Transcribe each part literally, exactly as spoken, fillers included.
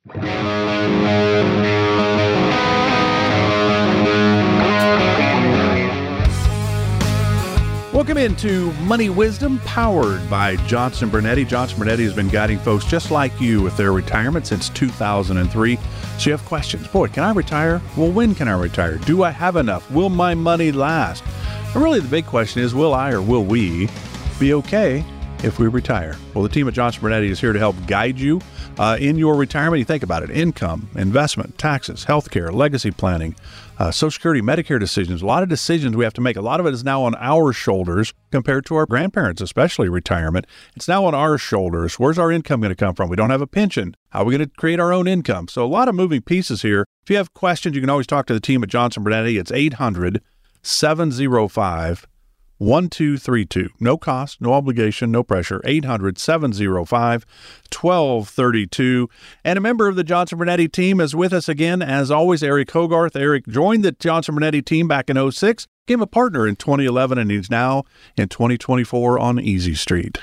Welcome into Money Wisdom, powered by Johnson Brunetti. Johnson Brunetti has been guiding folks just like you with their retirement since two thousand three. So you have questions. Boy, can I retire? Well, when can I retire? Do I have enough? Will my money last? And really, the big question is, will I or will we be okay if we retire? Well, the team at Johnson Brunetti is here to help guide you uh, in your retirement. You think about it: income, investment, taxes, healthcare, legacy planning, uh, Social Security, Medicare decisions. A lot of decisions we have to make. A lot of it is now on our shoulders compared to our grandparents, especially retirement. It's now on our shoulders. Where's our income going to come from? We don't have a pension. How are we going to create our own income? So a lot of moving pieces here. If you have questions, you can always talk to the team at Johnson Brunetti. It's eight hundred, seven oh five, one two three two. No cost, no obligation, no pressure. eight hundred, seven oh five, one two three two. And a member of the Johnson Brunetti team is with us again, as always, Eric Hogarth. Eric joined the Johnson Brunetti team back in oh six, became a partner in twenty eleven, and he's now in twenty twenty-four on Easy Street.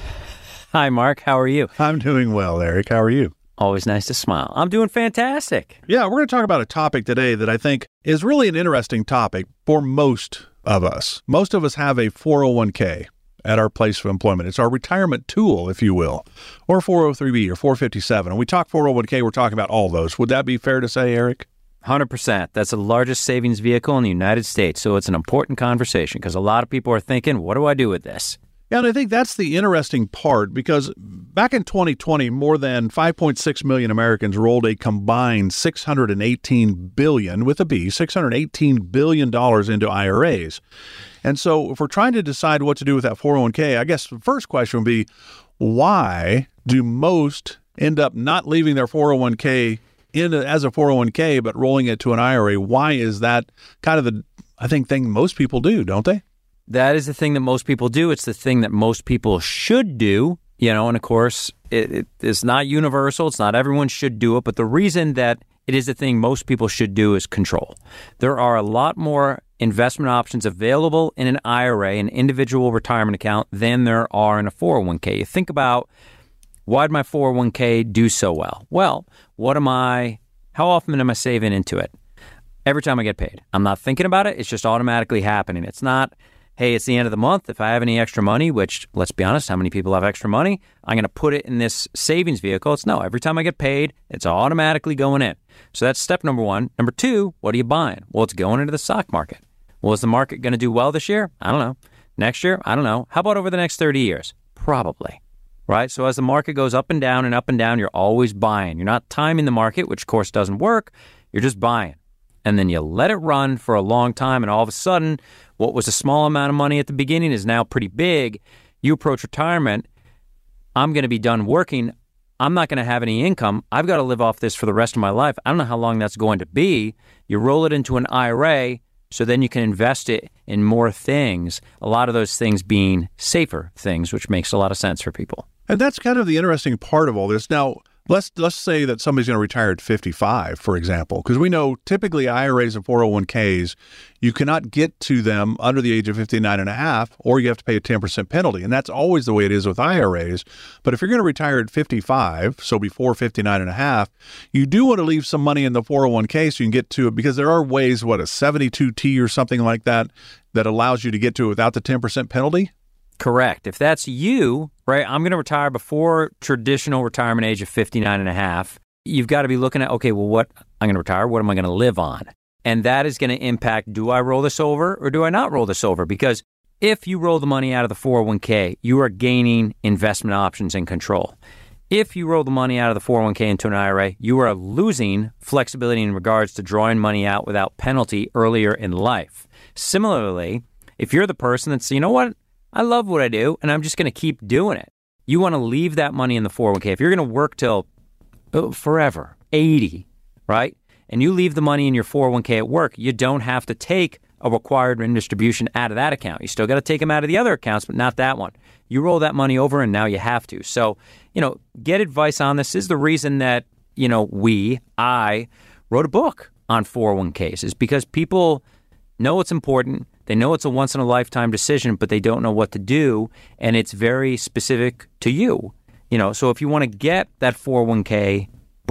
Hi, Mark. How are you? I'm doing well, Eric. How are you? Always nice to smile. I'm doing fantastic. Yeah, we're going to talk about a topic today that I think is really an interesting topic for most of us. Most of us have a four oh one k at our place of employment. It's our retirement tool, if you will, or four oh three b or four fifty-seven. And we talk four oh one k, we're talking about all those. Would that be fair to say, Eric? one hundred percent. That's the largest savings vehicle in the United States. So it's an important conversation because a lot of people are thinking, what do I do with this? Yeah, and I think that's the interesting part, because back in twenty twenty, more than five point six million Americans rolled a combined six hundred eighteen billion dollars, with a B, six hundred eighteen billion dollars into I R As. And so if we're trying to decide what to do with that four oh one k, I guess the first question would be, why do most end up not leaving their four oh one k in a, as a four oh one k, but rolling it to an I R A? Why is that kind of the, I think, thing most people do, don't they? That is the thing that most people do. It's the thing that most people should do, you know, and of course, it, it, it's not universal. It's not everyone should do it. But the reason that it is the thing most people should do is control. There are a lot more investment options available in an I R A, an individual retirement account, than there are in a four oh one k. You think about, why did my four oh one k do so well? Well, what am I, how often am I saving into it? Every time I get paid. I'm not thinking about it. It's just automatically happening. It's not, hey, it's the end of the month. If I have any extra money, which, let's be honest, how many people have extra money? I'm going to put it in this savings vehicle. It's no, every time I get paid, it's automatically going in. So that's step number one. Number two, what are you buying? Well, it's going into the stock market. Well, is the market going to do well this year? I don't know. Next year? I don't know. How about over the next thirty years? Probably. Right? So as the market goes up and down and up and down, you're always buying. You're not timing the market, which of course doesn't work. You're just buying. And then you let it run for a long time, and all of a sudden, what was a small amount of money at the beginning is now pretty big. You approach retirement, I'm going to be done working. I'm not going to have any income. I've got to live off this for the rest of my life. I don't know how long that's going to be. You roll it into an I R A, so then you can invest it in more things, a lot of those things being safer things, which makes a lot of sense for people. And that's kind of the interesting part of all this. Now, Let's let's say that somebody's going to retire at fifty-five, for example, because we know typically I R As and four oh one k's, you cannot get to them under the age of fifty-nine and a half, or you have to pay a ten percent penalty. And that's always the way it is with I R As. But if you're going to retire at fifty-five, so before fifty-nine and a half, you do want to leave some money in the four oh one k so you can get to it, because there are ways, what, a seventy-two T or something like that, that allows you to get to it without the ten percent penalty? Correct. If that's you, right, I'm going to retire before traditional retirement age of fifty-nine and a half. You've got to be looking at, okay, well, what I'm going to retire, what am I going to live on? And that is going to impact, do I roll this over or do I not roll this over? Because if you roll the money out of the four oh one k, you are gaining investment options and control. If you roll the money out of the four oh one k into an I R A, you are losing flexibility in regards to drawing money out without penalty earlier in life. Similarly, if you're the person that's, you know what, I love what I do, and I'm just going to keep doing it. You want to leave that money in the four oh one k. If you're going to work till oh, forever, eighty, right? And you leave the money in your four oh one k at work, you don't have to take a required written distribution out of that account. You still got to take them out of the other accounts, but not that one. You roll that money over, and now you have to. So, you know, get advice on this. This is the reason that, you know, we, I, wrote a book on four oh one k's, is because people know it's important. They know it's a once-in-a-lifetime decision, but they don't know what to do, and it's very specific to you. You know, so if you want to get that four oh one k book,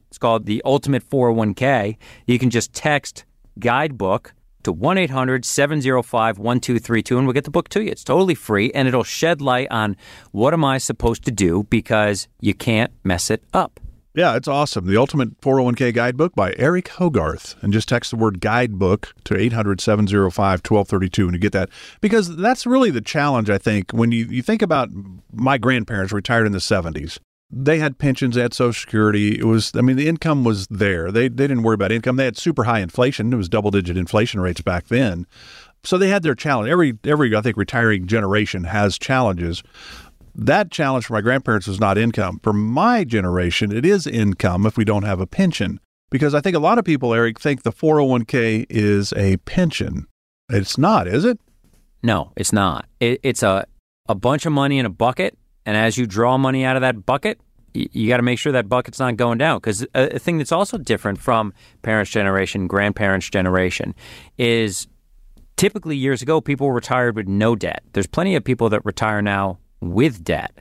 It's called the Ultimate four oh one k. You can just text guidebook to one eight hundred seven oh five one two three two, and we'll get the book to you. It's totally free, and it'll shed light on what am I supposed to do, because you can't mess it up. Yeah, it's awesome. The Ultimate four oh one k Guidebook by Eric Hogarth. And just text the word guidebook to eight hundred seven oh five one two three two and you get that. Because that's really the challenge, I think, when you, you think about my grandparents retired in the seventies. They had pensions, they had Social Security. It was, I mean, the income was there. They they didn't worry about income. They had super high inflation. It was double-digit inflation rates back then. So they had their challenge. Every, every I think, retiring generation has challenges. That challenge for my grandparents was not income. For my generation, it is income if we don't have a pension. Because I think a lot of people, Eric, think the four oh one k is a pension. It's not, is it? No, it's not. It, it's a, a bunch of money in a bucket, and as you draw money out of that bucket, y- you got to make sure that bucket's not going down. Because a, a thing that's also different from parents' generation, grandparents' generation, is typically years ago, people retired with no debt. There's plenty of people that retire now with debt.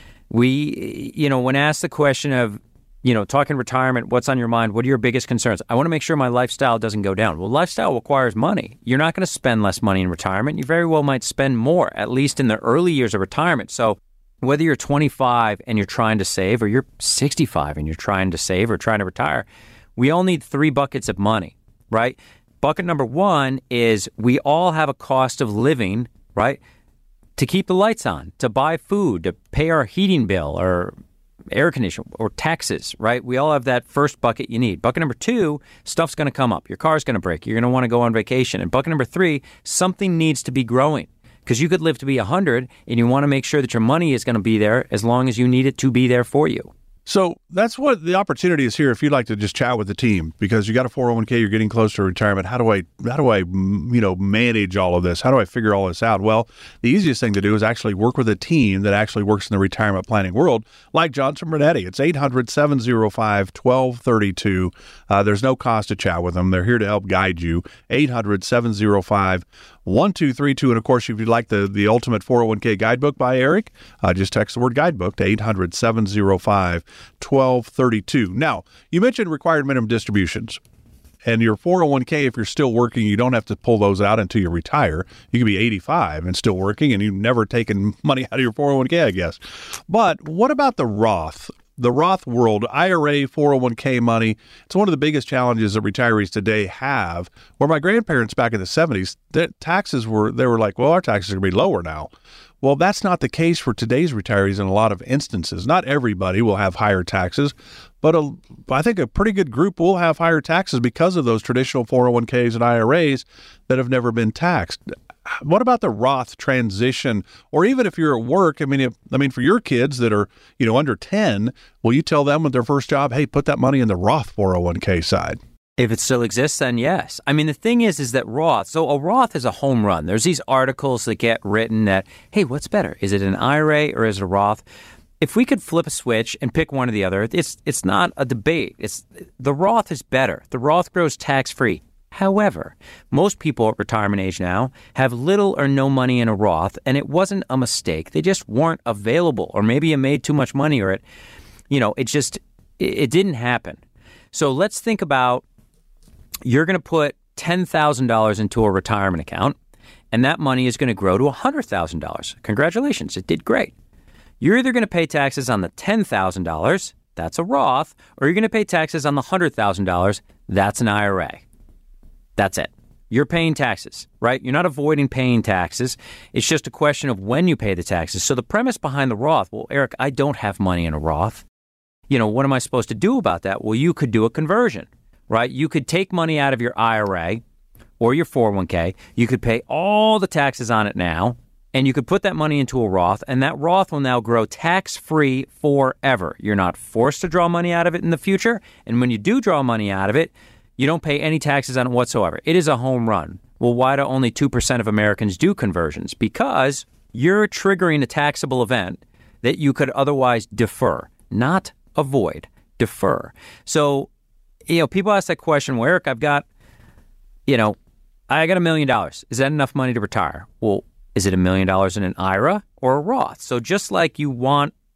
We, you know, when asked the question of, you know, talking retirement, what's on your mind? What are your biggest concerns? I want to make sure my lifestyle doesn't go down. Well, lifestyle requires money. You're not going to spend less money in retirement. You very well might spend more, at least in the early years of retirement. So whether you're twenty-five and you're trying to save, or you're sixty-five and you're trying to save or trying to retire, we all need three buckets of money, right? Bucket number one is we all have a cost of living, right? To keep the lights on, to buy food, to pay our heating bill or air conditioning or taxes, right? We all have that first bucket you need. Bucket number two, stuff's going to come up. Your car's going to break. You're going to want to go on vacation. And bucket number three, something needs to be growing, because you could live to be one hundred and you want to make sure that your money is going to be there as long as you need it to be there for you. So that's what the opportunity is here. If you'd like to just chat with the team, because you got a four oh one k, you're getting close to retirement. How do I, how do I, you know, manage all of this? How do I figure all this out? Well, the easiest thing to do is actually work with a team that actually works in the retirement planning world, like Johnson Brunetti. It's eight hundred seven oh five one two three two. Uh, there's no cost to chat with them. They're here to help guide you. eight hundred seven oh five one two three two. And of course, if you'd like the, the Ultimate four oh one k Guidebook by Eric, uh, just text the word guidebook to eight hundred seven oh five one two three two. Now, you mentioned required minimum distributions. And your four oh one k, if you're still working, you don't have to pull those out until you retire. You could be eighty-five and still working, and you've never taken money out of your four oh one k, I guess. But what about the Roth? The Roth world, I R A, four oh one k money, it's one of the biggest challenges that retirees today have. Where my grandparents back in the seventies, their taxes were, they were like, well, our taxes are going to be lower now. Well, that's not the case for today's retirees in a lot of instances. Not everybody will have higher taxes, but a, I think a pretty good group will have higher taxes because of those traditional four oh one k's and I R As that have never been taxed. What about the Roth transition? Or even if you're at work, I mean, if, I mean, for your kids that are, you know, under ten, will you tell them with their first job, hey, put that money in the Roth four oh one k side? If it still exists, then yes. I mean, the thing is, is that Roth, so a Roth is a home run. There's these articles that get written that, hey, what's better? Is it an I R A or is it a Roth? If we could flip a switch and pick one or the other, it's it's not a debate. It's the Roth is better. The Roth grows tax-free. However, most people at retirement age now have little or no money in a Roth, and it wasn't a mistake. They just weren't available, or maybe you made too much money, or it, you know, it just, it, it didn't happen. So let's think about, you're going to put ten thousand dollars into a retirement account, and that money is going to grow to one hundred thousand dollars. Congratulations, it did great. You're either going to pay taxes on the ten thousand dollars, that's a Roth, or you're going to pay taxes on the one hundred thousand dollars, that's an I R A. That's it. You're paying taxes, right? You're not avoiding paying taxes. It's just a question of when you pay the taxes. So the premise behind the Roth, well, Eric, I don't have money in a Roth. You know, what am I supposed to do about that? Well, you could do a conversion, right? You could take money out of your I R A or your four oh one k. You could pay all the taxes on it now, and you could put that money into a Roth, and that Roth will now grow tax-free forever. You're not forced to draw money out of it in the future, and when you do draw money out of it, you don't pay any taxes on it whatsoever. It is a home run. Well, why do only two percent of Americans do conversions? Because you're triggering a taxable event that you could otherwise defer, not avoid, defer. So, you know, people ask that question, well, Eric, I've got, you know, I got a million dollars. Is that enough money to retire? Well, is it a million dollars in an I R A or a Roth? So just like you want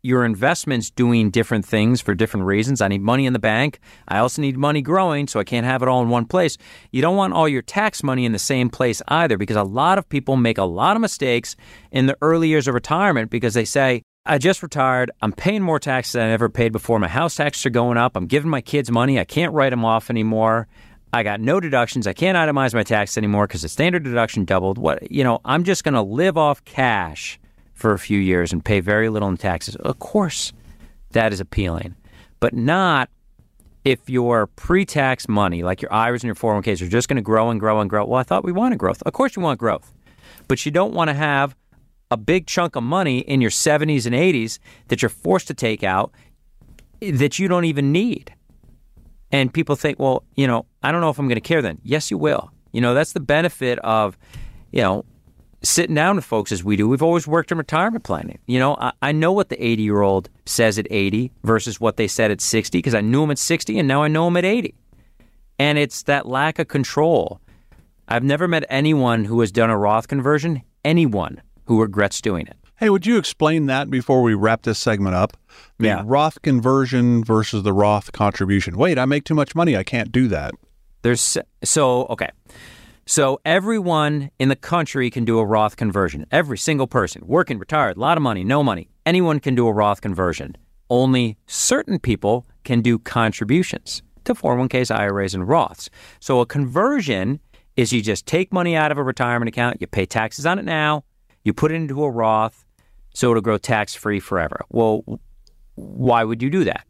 your investments doing different things for different reasons. I need money in the bank. I also need money growing, so I can't have it all in one place. You don't want all your tax money in the same place either, because a lot of people make a lot of mistakes in the early years of retirement because they say, I just retired. I'm paying more taxes than I ever paid before. My house taxes are going up. I'm giving my kids money. I can't write them off anymore. I got no deductions. I can't itemize my taxes anymore because the standard deduction doubled. What, you know, I'm just going to live off cash for a few years and pay very little in taxes. Of course, that is appealing, but not if your pre-tax money, like your I R As and your four oh one k's, are just going to grow and grow and grow. Well, I thought we wanted growth. Of course you want growth, but you don't want to have a big chunk of money in your seventies and eighties that you're forced to take out that you don't even need. And people think, well, you know, I don't know if I'm going to care then. Yes, you will. You know, that's the benefit of, you know, sitting down with folks as we do. We've always worked in retirement planning. You know, I, I know what the eighty-year-old says at eighty versus what they said at sixty because I knew them at sixty and now I know them at eighty. And it's that lack of control. I've never met anyone who has done a Roth conversion, anyone who regrets doing it. Hey, would you explain that before we wrap this segment up? The Yeah. Roth conversion versus the Roth contribution. Wait, I make too much money. I can't do that. There's so, okay. So everyone in the country can do a Roth conversion. Every single person, working, retired, a lot of money, no money. Anyone can do a Roth conversion. Only certain people can do contributions to four oh one k's, I R As, and Roths. So a conversion is you just take money out of a retirement account, you pay taxes on it now, you put it into a Roth, so it'll grow tax-free forever. Well, why would you do that?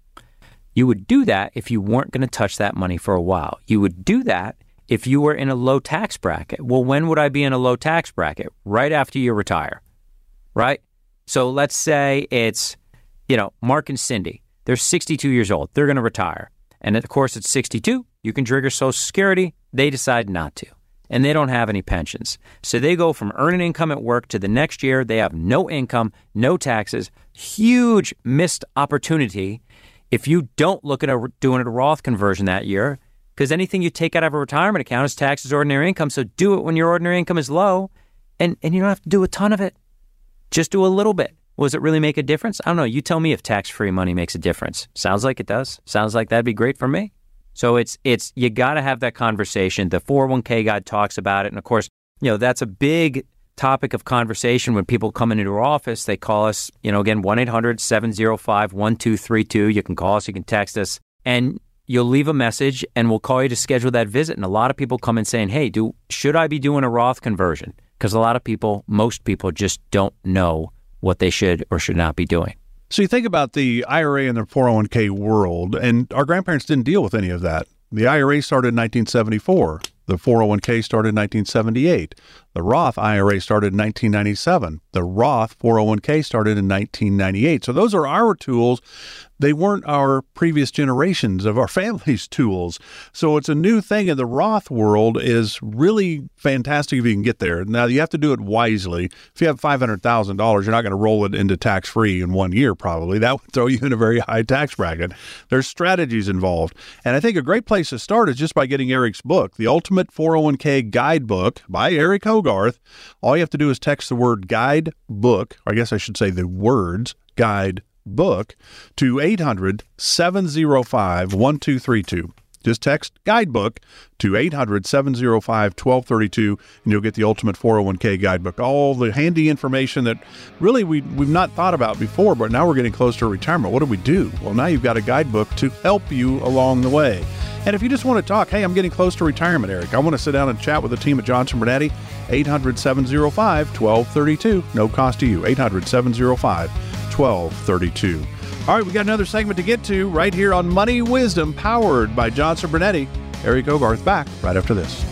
You would do that if you weren't going to touch that money for a while. You would do that if you were in a low tax bracket. Well, when would I be in a low tax bracket? Right after you retire, right? So let's say it's, you know, Mark and Cindy. They're sixty-two years old. They're going to retire. And of course, at sixty-two, you can trigger Social Security. They decide not to. And they don't have any pensions. So they go from earning income at work to the next year, they have no income, no taxes, huge missed opportunity if you don't look at a, doing a Roth conversion that year, because anything you take out of a retirement account is taxed as ordinary income. So do it when your ordinary income is low, and, and you don't have to do a ton of it. Just do a little bit. Well, does it really make a difference? I don't know. You tell me if tax-free money makes a difference. Sounds like it does. Sounds like that'd be great for me. So it's, it's you got to have that conversation. The four oh one k guide talks about it. And of course, you know, that's a big topic of conversation when people come into our office. They call us, you know, again, one eight hundred seven oh five one two three two. You can call us, you can text us, and you'll leave a message and we'll call you to schedule that visit. And a lot of people come in saying, hey, do should I be doing a Roth conversion? Because a lot of people, most people just don't know what they should or should not be doing. So you think about the I R A and the four oh one k world, and our grandparents didn't deal with any of that. The I R A started in nineteen seventy-four. The four oh one k started in nineteen seventy-eight. The Roth I R A started in nineteen ninety-seven. The Roth four oh one k started in nineteen ninety-eight. So those are our tools. They weren't our previous generations of our family's tools. So it's a new thing, and the Roth world is really fantastic if you can get there. Now, you have to do it wisely. If you have five hundred thousand dollars, you're not going to roll it into tax-free in one year, probably. That would throw you in a very high tax bracket. There's strategies involved. And I think a great place to start is just by getting Eric's book, The Ultimate four oh one k Guidebook by Eric Hogarth. All you have to do is text the word guidebook, or I guess I should say the words guide book to eight hundred seven oh five one two three two. Just text guidebook to eight hundred seven oh five one two three two, and you'll get the Ultimate four oh one k Guidebook. All the handy information that really we, we've not thought about before, but now we're getting close to retirement. What do we do? Well, now you've got a guidebook to help you along the way. And if you just want to talk, hey, I'm getting close to retirement, Eric. I want to sit down and chat with the team at Johnson Brunetti. eight hundred seven oh five one two three two. No cost to you. eight hundred seven oh five one two three two. All right, we got another segment to get to right here on Money Wisdom, powered by Johnson Brunetti. Eric Hogarth back right after this.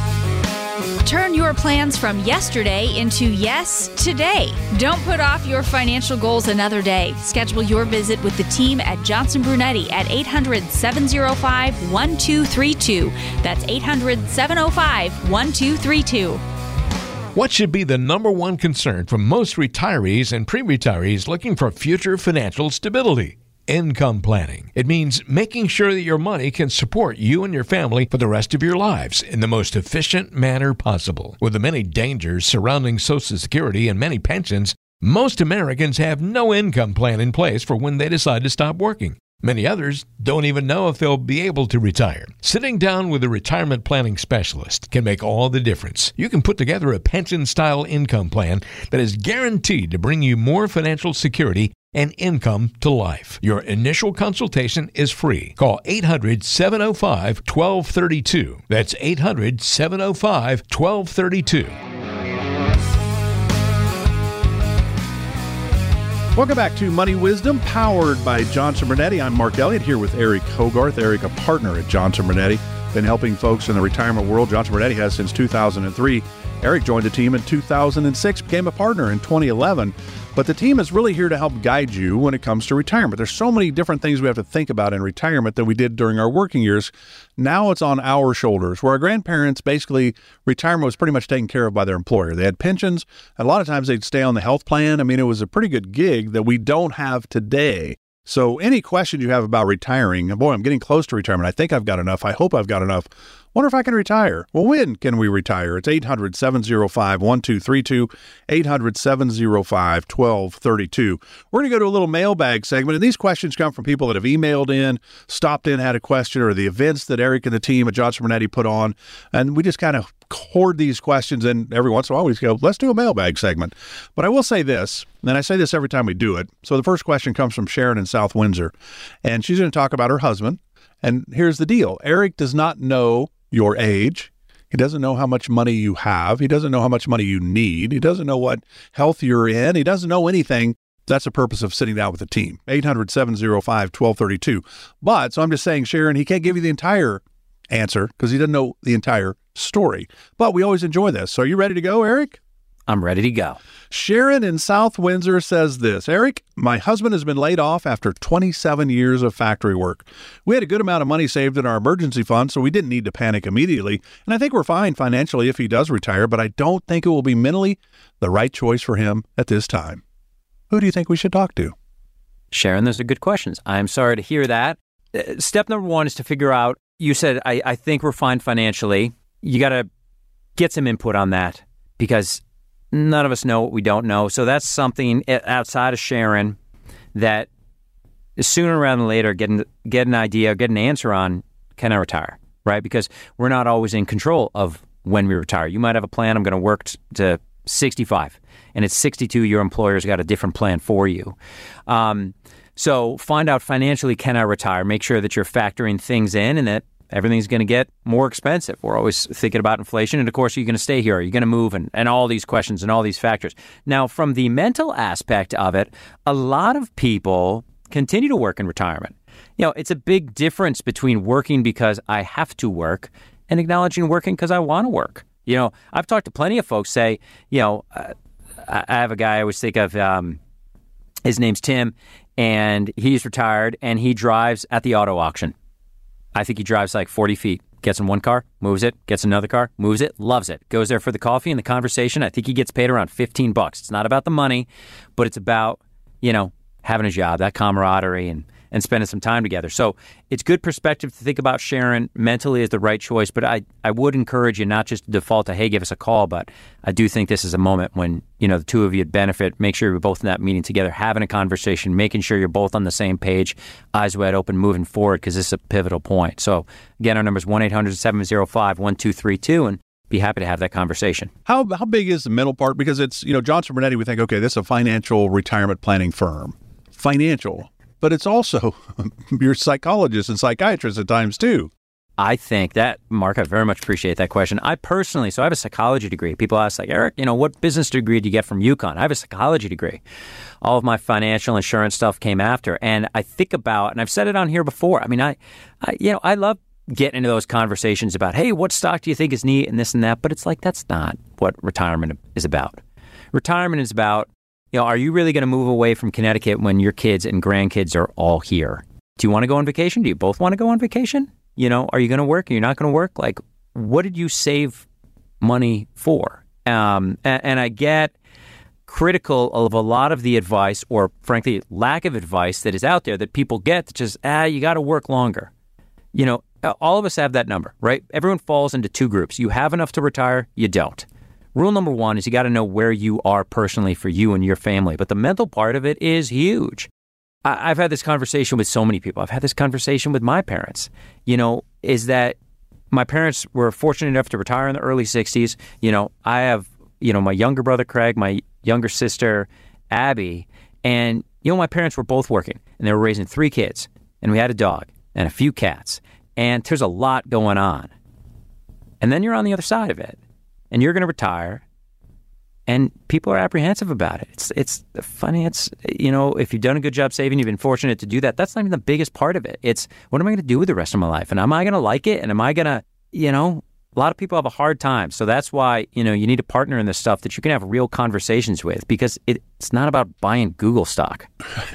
Turn your plans from yesterday into yes today. Don't put off your financial goals another day. Schedule your visit with the team at Johnson Brunetti at eight hundred seven oh five one two three two. That's eight hundred seven oh five one two three two. What should be the number one concern for most retirees and pre-retirees looking for future financial stability? Income planning. It means making sure that your money can support you and your family for the rest of your lives in the most efficient manner possible. With the many dangers surrounding Social Security and many pensions, Most Americans have no income plan in place for when they decide to stop working. Many others don't even know if they'll be able to retire. Sitting down with a retirement planning specialist can make all the difference. You can put together a pension-style income plan that is guaranteed to bring you more financial security and income to life. Your initial consultation is free. Call eight hundred, seven oh five, one two three two. That's eight hundred, seven oh five, one two three two. Welcome back to Money Wisdom, powered by Johnson Brunetti. I'm Mark Elliott here with Eric Hogarth. Eric, a partner at Johnson Brunetti, been helping folks in the retirement world. Johnson Brunetti has since two thousand three. Eric joined the team in two thousand six, became a partner in twenty eleven. But the team is really here to help guide you when it comes to retirement. There's so many different things we have to think about in retirement that we did during our working years. Now it's on our shoulders, where our grandparents, basically, retirement was pretty much taken care of by their employer. They had pensions, and a lot of times they'd stay on the health plan. I mean, it was a pretty good gig that we don't have today. So any questions you have about retiring, boy, I'm getting close to retirement. I think I've got enough. I hope I've got enough. Wonder if I can retire. Well, when can we retire? It's eight hundred, seven oh five, one two three two, eight hundred, seven oh five, one two three two. We're going to go to a little mailbag segment, and these questions come from people that have emailed in, stopped in, had a question, or the events that Eric and the team at Johnson Brunetti put on, and we just kind of hoard these questions, and every once in a while we just go, let's do a mailbag segment. But I will say this, and I say this every time we do it. So the first question comes from Sharon in South Windsor, and she's going to talk about her husband. And here's the deal. Eric does not know your age. He doesn't know how much money you have. He doesn't know how much money you need. He doesn't know what health you're in. He doesn't know anything. That's the purpose of sitting down with the team. eight hundred, seven oh five, one two three two. But, so I'm just saying, Sharon, he can't give you the entire answer because he doesn't know the entire story. But we always enjoy this. So are you ready to go, Eric? I'm ready to go. Sharon in South Windsor says this. Eric, my husband has been laid off after twenty-seven years of factory work. We had a good amount of money saved in our emergency fund, so we didn't need to panic immediately. And I think we're fine financially if he does retire, but I don't think it will be mentally the right choice for him at this time. Who do you think we should talk to? Sharon, those are good questions. I'm sorry to hear that. Uh, step number one is to figure out, you said, I, I think we're fine financially. You got to get some input on that because none of us know what we don't know. So that's something outside of Sharon that sooner rather than later get an, get an idea, get an answer on, can I retire, right? Because we're not always in control of when we retire. You might have a plan, I'm going to work t- to sixty-five, and at sixty-two, your employer's got a different plan for you. Um, so find out financially, can I retire? Make sure that you're factoring things in and that everything's going to get more expensive. We're always thinking about inflation. And of course, are you going to stay here? Are you going to move? And, and all these questions and all these factors. Now, from the mental aspect of it, a lot of people continue to work in retirement. You know, it's a big difference between working because I have to work and acknowledging working because I want to work. You know, I've talked to plenty of folks say, you know, uh, I have a guy I always think of, um, his name's Tim, and he's retired and he drives at the auto auction. I think he drives like forty feet, gets in one car, moves it, gets another car, moves it, loves it, goes there for the coffee and the conversation. I think he gets paid around fifteen bucks. It's not about the money, but it's about, you know, having a job, that camaraderie and, and spending some time together. So it's good perspective to think about Sharon mentally is the right choice, but I, I would encourage you not just to default to, hey, give us a call, but I do think this is a moment when, you know, the two of you benefit. Make sure you're both in that meeting together, having a conversation, making sure you're both on the same page, eyes wide open, moving forward, because this is a pivotal point. So again, our number is one eight hundred, seven oh five, one two three two, and be happy to have that conversation. How how big is the mental part? Because it's, you know, Johnson Brunetti, we think, okay, this is a financial retirement planning firm. Financial. But it's also your psychologist and psychiatrist at times, too. I think that, Mark, I very much appreciate that question. I personally, so I have a psychology degree. People ask, like, Eric, you know, what business degree did you get from UConn? I have a psychology degree. All of my financial insurance stuff came after. And I think about, and I've said it on here before, I mean, I, I you know, I love getting into those conversations about, hey, what stock do you think is neat and this and that? But it's like, that's not what retirement is about. Retirement is about, you know, are you really going to move away from Connecticut when your kids and grandkids are all here? Do you want to go on vacation? Do you both want to go on vacation? You know, are you going to work? Are you not going to work? Like, what did you save money for? Um, and, and I get critical of a lot of the advice, or frankly, lack of advice that is out there that people get that just, ah, you got to work longer. You know, all of us have that number, right? Everyone falls into two groups. You have enough to retire, you don't. Rule number one is you got to know where you are personally for you and your family. But the mental part of it is huge. I- I've had this conversation with so many people. I've had this conversation with my parents, you know, is that my parents were fortunate enough to retire in the early sixties. You know, I have, you know, my younger brother, Craig, my younger sister, Abby, and, you know, my parents were both working and they were raising three kids and we had a dog and a few cats and there's a lot going on. And then you're on the other side of it. And you're going to retire, and people are apprehensive about it. It's it's finance, you know, if you've done a good job saving, you've been fortunate to do that, that's not even the biggest part of it. It's, what am I going to do with the rest of my life? And am I going to like it? And am I going to, you know, a lot of people have a hard time. So that's why, you know, you need a partner in this stuff that you can have real conversations with, because it, it's not about buying Google stock.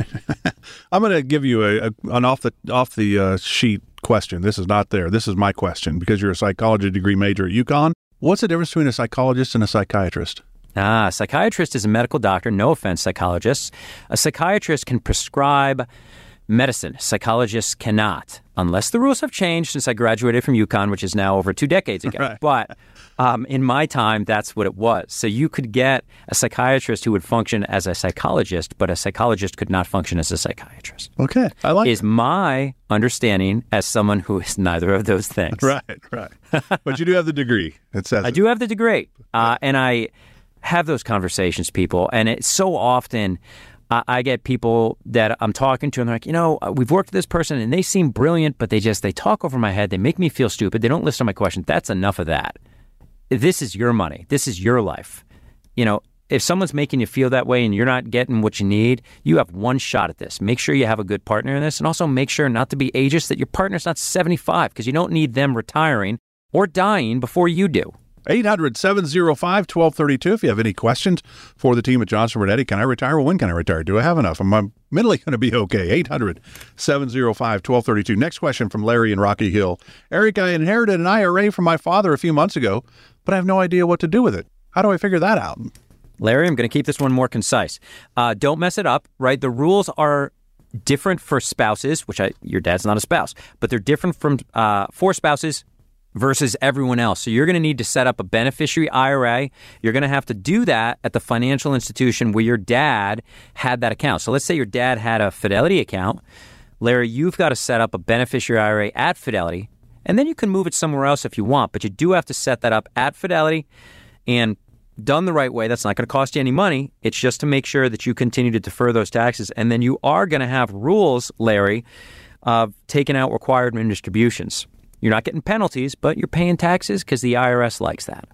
I'm going to give you a, a an off the off the uh, sheet question. This is not there. This is my question, because you're a psychology degree major at UConn. What's the difference between a psychologist and a psychiatrist? Ah, a psychiatrist is a medical doctor. No offense, psychologists. A psychiatrist can prescribe medicine. Psychologists cannot, unless the rules have changed since I graduated from UConn, which is now over two decades ago. Right. But um, in my time, that's what it was. So you could get a psychiatrist who would function as a psychologist, but a psychologist could not function as a psychiatrist. Okay, I like Is it. my understanding as someone who is neither of those things. Right, right. But you do have the degree. It says I it. do have the degree, uh, and I have those conversations, people, and it's so often I, I get people that I'm talking to, and they're like, you know, we've worked with this person, and they seem brilliant, but they just, they talk over my head, they make me feel stupid, they don't listen to my questions. That's enough of that. This is your money. This is your life. You know, if someone's making you feel that way and you're not getting what you need, you have one shot at this. Make sure you have a good partner in this, and also make sure not to be ageist, that your partner's not seventy-five, because you don't need them retiring or dying before you do. eight hundred, seven oh five, one two three two. If you have any questions for the team at Johnson Brunetti, can I retire? Well, when can I retire? Do I have enough? Am I mentally going to be okay? eight hundred, seven oh five, one two three two. Next question from Larry in Rocky Hill. Eric, I inherited an I R A from my father a few months ago, but I have no idea what to do with it. How do I figure that out? Larry, I'm going to keep this one more concise. Uh, don't mess it up, right? The rules are different for spouses, which I, your dad's not a spouse, but they're different from uh, for spouses versus everyone else. So you're going to need to set up a beneficiary I R A. You're going to have to do that at the financial institution where your dad had that account. So let's say your dad had a Fidelity account. Larry, you've got to set up a beneficiary I R A at Fidelity, and then you can move it somewhere else if you want, but you do have to set that up at Fidelity, and done the right way, that's not going to cost you any money. It's just to make sure that you continue to defer those taxes. And then you are going to have rules, Larry, of taking out required minimum distributions. You're not getting penalties, but you're paying taxes because the I R S likes that.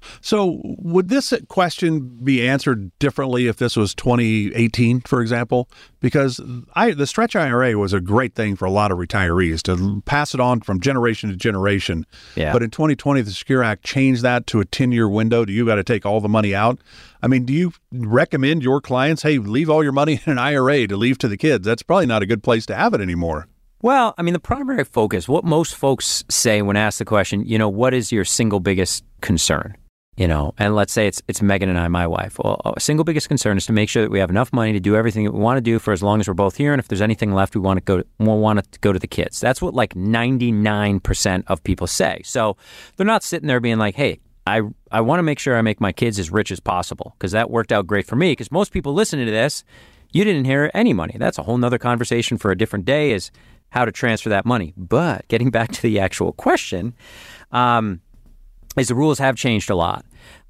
So would this question be answered differently if this was twenty eighteen, for example? Because I, the Stretch I R A was a great thing for a lot of retirees to pass it on from generation to generation. Yeah. But in twenty twenty, the Secure Act changed that to a ten-year window. Do you got to take all the money out? I mean, do you recommend your clients, hey, leave all your money in an I R A to leave to the kids? That's probably not a good place to have it anymore. Well, I mean, the primary focus, what most folks say when asked the question, you know, what is your single biggest concern? You know, and let's say it's it's Megan and I, my wife. Well, a single biggest concern is to make sure that we have enough money to do everything that we want to do for as long as we're both here. And if there's anything left, we want to go. We want it to go to the kids. That's what like ninety-nine percent of people say. So they're not sitting there being like, hey, I I want to make sure I make my kids as rich as possible because that worked out great for me. Because most people listening to this, you didn't inherit any money. That's a whole nother conversation for a different day, is how to transfer that money. But getting back to the actual question, um, is the rules have changed a lot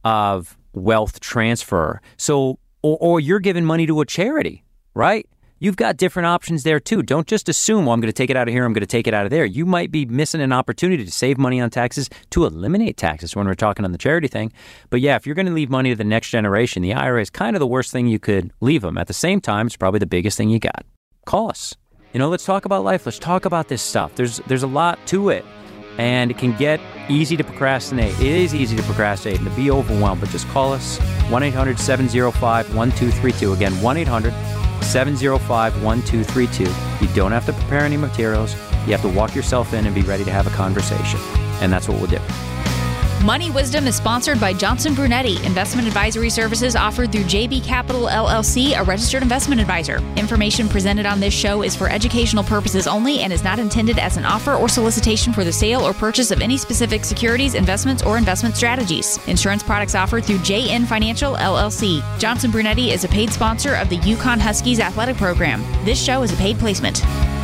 of wealth transfer. So, or, or you're giving money to a charity, right? You've got different options there too. Don't just assume, well, I'm going to take it out of here, I'm going to take it out of there. You might be missing an opportunity to save money on taxes, to eliminate taxes when we're talking on the charity thing. But yeah, if you're going to leave money to the next generation, the I R A is kind of the worst thing you could leave them. At the same time, it's probably the biggest thing you got. Call us. You know, let's talk about life. Let's talk about this stuff. There's there's a lot to it. And it can get easy to procrastinate. It is easy to procrastinate and to be overwhelmed. But just call us, one eight hundred seven oh five one two three two. Again, one eight hundred seven oh five one two three two. You don't have to prepare any materials. You have to walk yourself in and be ready to have a conversation. And that's what we'll do. Money Wisdom is sponsored by Johnson Brunetti, investment advisory services offered through J B Capital L L C, a registered investment advisor. Information presented on this show is for educational purposes only and is not intended as an offer or solicitation for the sale or purchase of any specific securities, investments, or investment strategies. Insurance products offered through J N Financial L L C. Johnson Brunetti is a paid sponsor of the Yukon Huskies athletic program. This show is a paid placement.